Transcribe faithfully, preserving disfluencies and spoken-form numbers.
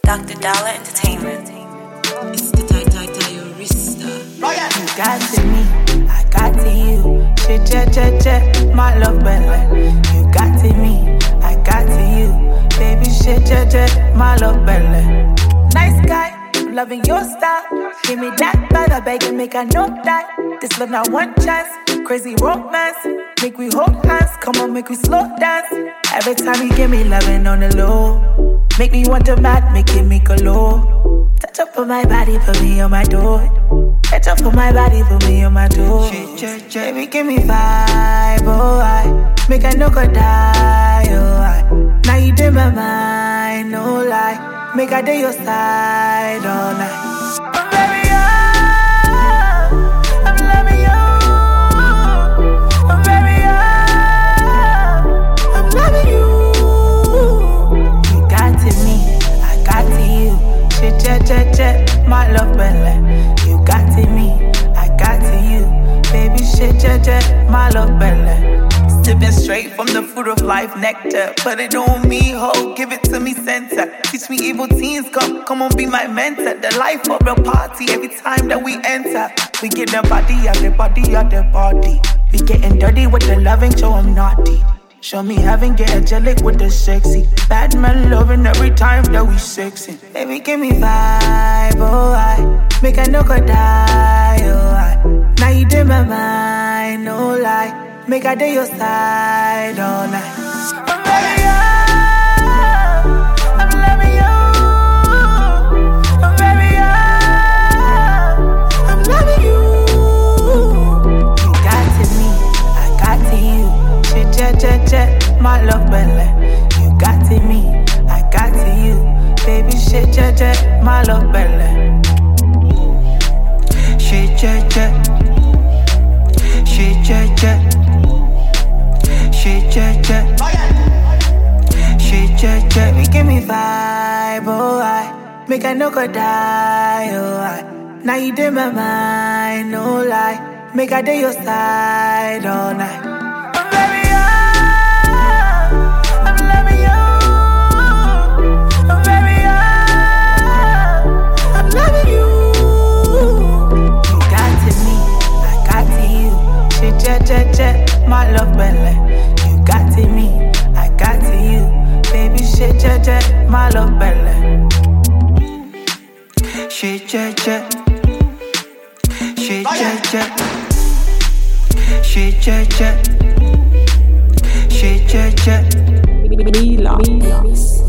Doctor Dollar Entertainment. It's the tie tie Diarista. You got to me, I got to you. Che che che che, my love belly. You got to me, I got to you. Baby, che che che, my love belly. Nice guy, I'm loving your style. Give me that bad, beg and make I know that. This love not one chance, crazy romance. Make we hold hands, come on, make we slow dance. Every time you give me loving on the low, make me want to mad, make it make a low. Touch up on my body, put me on my door. Touch up on my body, put me on my door. Baby, give me vibe, oh I make I no go die, oh I. Now you in my mind, no lie. Make I do your side all night. I'm very young, I'm loving you. I'm very young, I'm loving you. You got to me, I got to you. Che che che che, my love belly. You got to me, I got to you. Baby, che che che, my love belly. Sipping straight from the fruit of life nectar. Put it on me, ho, give it to me center. Teach me evil teens, come, come on, be my mentor. The life of a party every time that we enter. We get the body out the body out the body. We getting dirty with the loving, show I'm naughty. Show me heaven, get angelic with the sexy. Bad man loving every time that we sexy. Baby, give me vibe, oh I make I no go die, oh I. Now you in my mind, no lie. Make I do your side all night. I'm very young, I'm loving you. I'm very young, I'm loving you. You got to me, I got to you. Che che che che, my love belly. You got to me, I got to you. Baby, che che che, my love belly. Che che che, che che che. She che che, she che che. Baby, give me vibe, oh I make I no go die, oh I. Now you in my mind, no lie. Make I do your side all night. I'm very young, I'm loving you. I'm very young, I'm loving you. You got to me, I got to you. Che che che che, my love belly. Got to me, I got to you. Baby, che che che, my love belly. Che che che, che che che, che che che, che che che. Mila.